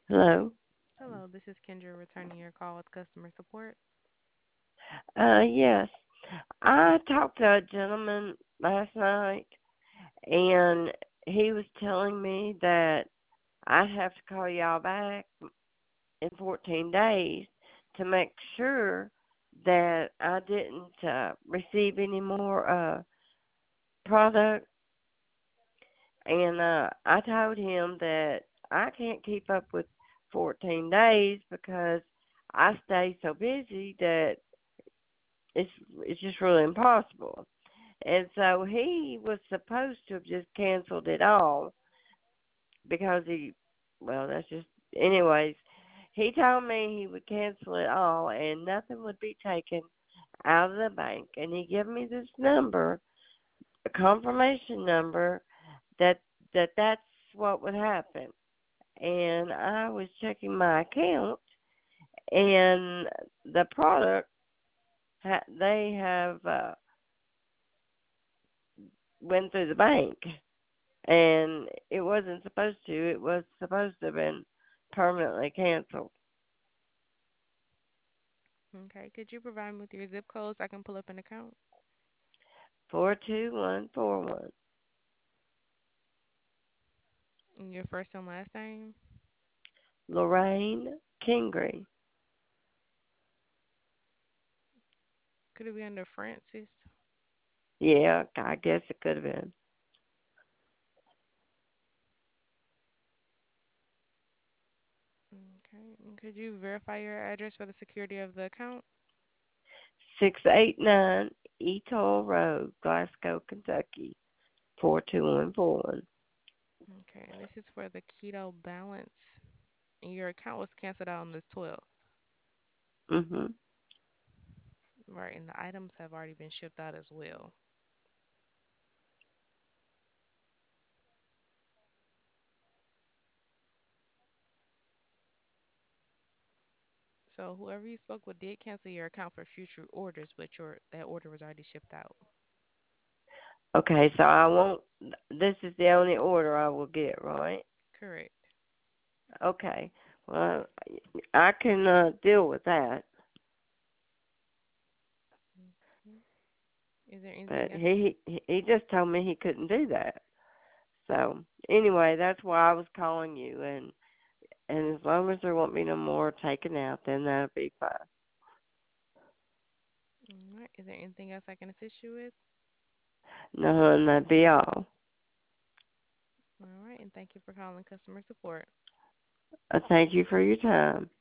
Hello. Hello, this is Kendra returning your call with customer support. Yes. I talked to a gentleman last night, and he was telling me that I'd have to call y'all back in 14 days to make sure that I didn't receive any more product. And I told him that I can't keep up with 14 days because I stay so busy that it's it's just really impossible. And so he was supposed to have just canceled it all because well, that's just, anyways, he told me he would cancel it all and nothing would be taken out of the bank. And he gave me this number, a confirmation number, that that's what would happen. And I was checking my account, and the product, they have went through the bank, and it wasn't supposed to. It was supposed to have been permanently canceled. Okay, could you provide me with your zip code so I can pull up an account? 42141. And your first and last name? Lorraine Kingery. Could it be under Francis? Yeah, I guess it could have been. Okay, and could you verify your address for the security of the account? 689 Etoll Road, Glasgow, Kentucky. 42141. Okay, and this is for the Keto Balance. And your account was canceled out on the 12th. Mhm. Right, and the items have already been shipped out as well. So whoever you spoke with did cancel your account for future orders, but your that order was already shipped out. Okay, so I won't. This is the only order I will get, right? Correct. Okay. Well, I can deal with that. Okay. Is there anything But else? he just told me he couldn't do that. So anyway, that's why I was calling you, and as long as there won't be no more taken out, then that'll be fine. All right. Is there anything else I can assist you with? No, and that'd be all. All right. And thank you for calling customer support. Thank you for your time.